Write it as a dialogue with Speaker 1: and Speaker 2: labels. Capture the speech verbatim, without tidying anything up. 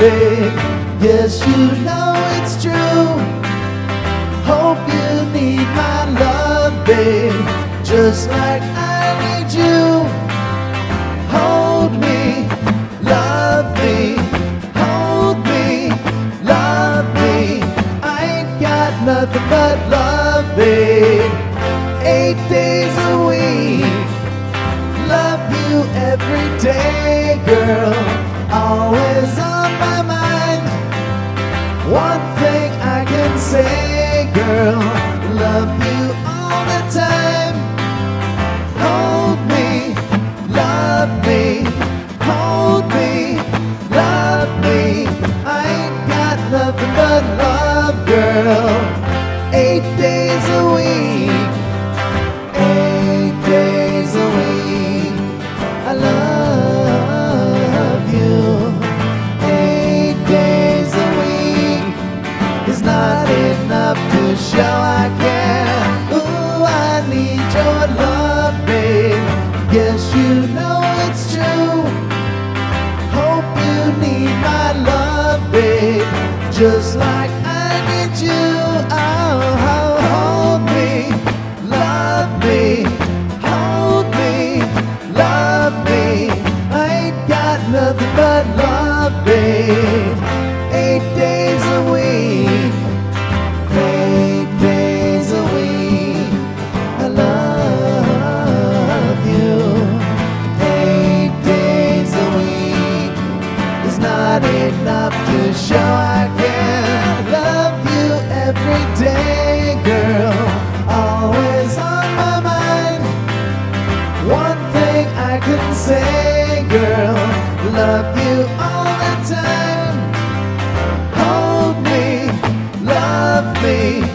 Speaker 1: babe. Yes, you know it's true. Hope you need my love, babe, just like I need you. Hold me, love me, hold me, love me. I ain't got nothing but love, babe. Eight days a week, love you every day, girl. Always on my mind. One thing I can say, girl, love you all the time. Hold me, love me, hold me, love me. I ain't got nothing but love, girl. Eight days a week, eight days a week, I love you. Eight days a week is not enough to show I care. Ooh, I need your love, babe. Yes, you know it's true. Hope you need my love, babe, just like I need you. Oh, hold me, love me, hold me, love me. I ain't got nothing but love, babe. Eight days a week, eight days a week, I love you. Eight days a week is not enough to show I can love you every day, girl. Always on my mind. One thing I can say, girl, love you all the time. Hold me, love me,